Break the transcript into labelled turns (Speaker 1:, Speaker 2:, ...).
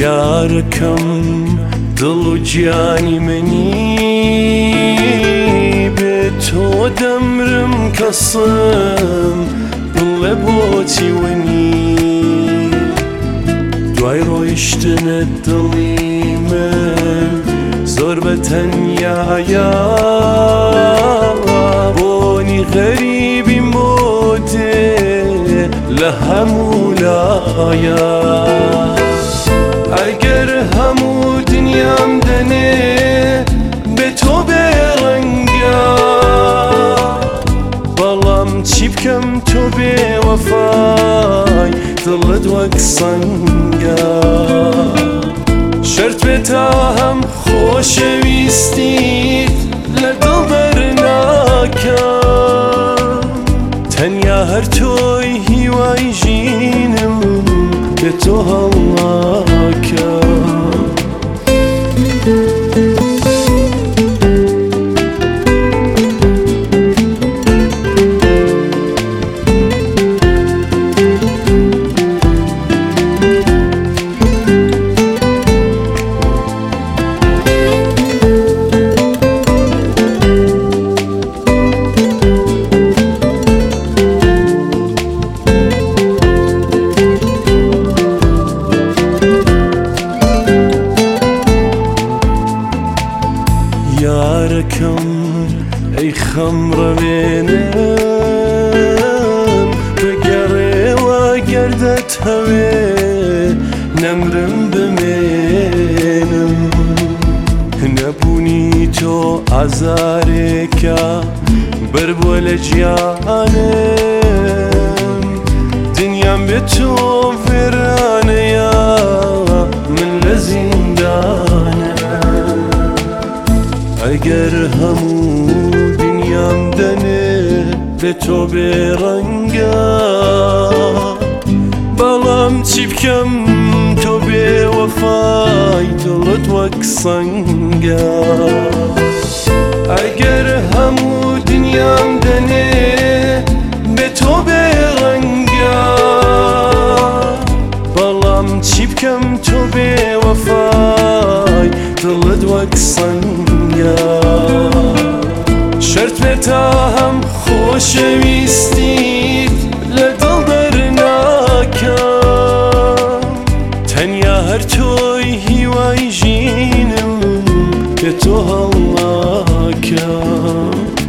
Speaker 1: یارەکەم دڵ و گیانی منی بێ تۆ دەمرم کەسم بڵێ بۆچی وەنی دوای ڕۆیشتنت دڵی من زۆر بەتەنیایە بۆنی غەریبیم بۆ دێ لە هەموو لایە ئەگەر هەموو دنیام دەنێ بێ تۆ بێڕەنگە بەڵام چی بکەم تۆ بێوەفای دڵت وەک سەنگە شەرت بێ تا هەم خۆشەویستیت لە دڵ دەرناکەم تەنیا هەر تۆی هیوای ژینم بێ تۆ هەڵناکەم یارەکەم ئەی خەمڕەوێنم بگەڕێوە گەردەت هەوێ نەمرم بمێنم نەبوونی تۆ ئازارێکە بەربووە لە گیانم دنیام بێ تۆ وێرانەیە من لە زیندانم ئەگەر هەموو دنیام دەنێ بێ تۆ بێڕەنگە بەڵام چی بکەم تۆ بێوەفای دڵت وەک سەنگە ئەگەر هەموو دنیام دەنێ بێ تۆ بێڕەنگە بەڵام چی بکەم تۆ بێوەفای دڵت وەک سەنگە شەرت بێ تا هەم خۆشەویستیت لە دڵ دەرناکەم تەنیا هەر تۆی هیوای ژینم بێ تۆ هەڵناکەم